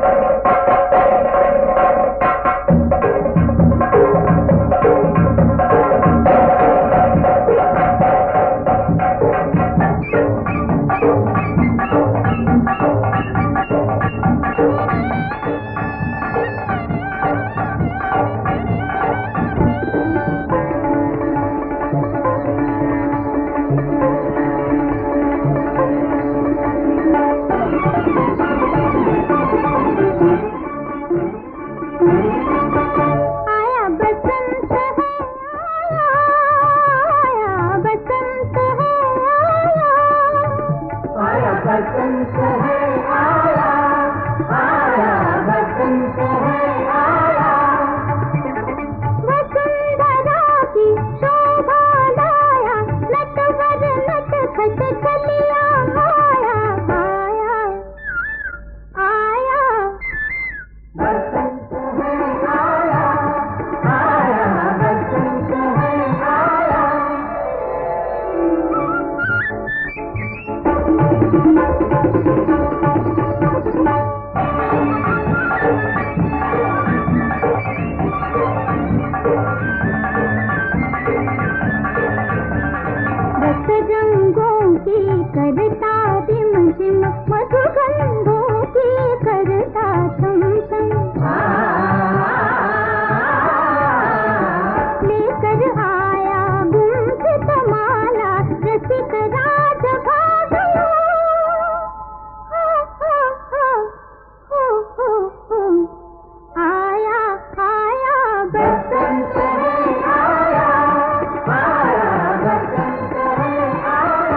बसंत है आया, आया बसंत है आया। वसुंधरा की शोभा लाया, नटवर नटखट चलिया आया, आया आया। बसंत है आया, आया बसंत है आया। करता रिम झिम मधुगंधों की करता छम छम, लेकर आया गुंफित माला रसिक राज भागलो। आया आया बसंत है आया, आया बसंत है आया।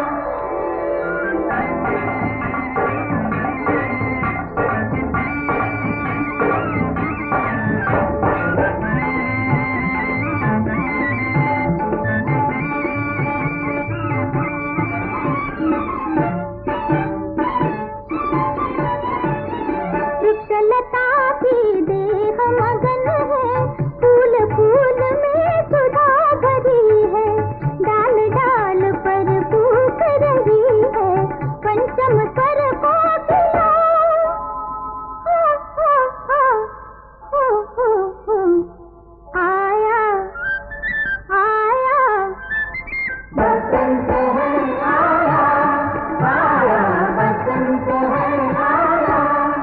वृक्षलता की देह मगन है, फूल फूल में सुधा भरी है, डाल डाल पर फूक रही है पंचम स्वर कोकिला। आया आया बसंत है आया, आया बसंत है आया।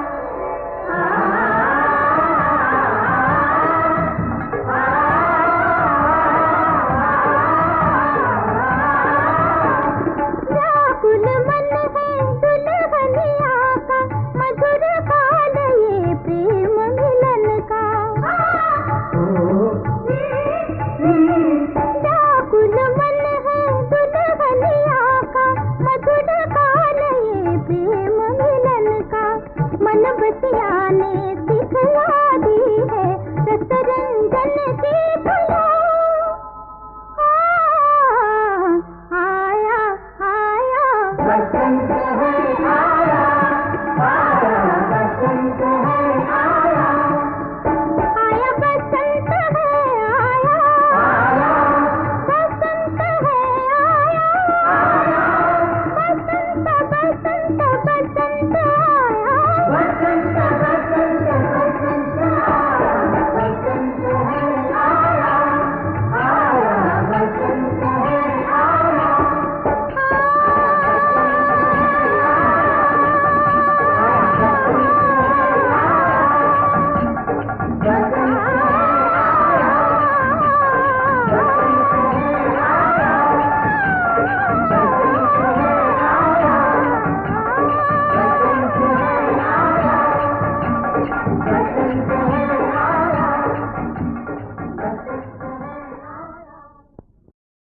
व्याकुल मन है दुल्हनिया का, मधुर काल ये प्रेम मिलन का। व्याकुल मन है दुल्हनिया का, मधुर काल ये प्रेम मिलन का। मन बसिया ने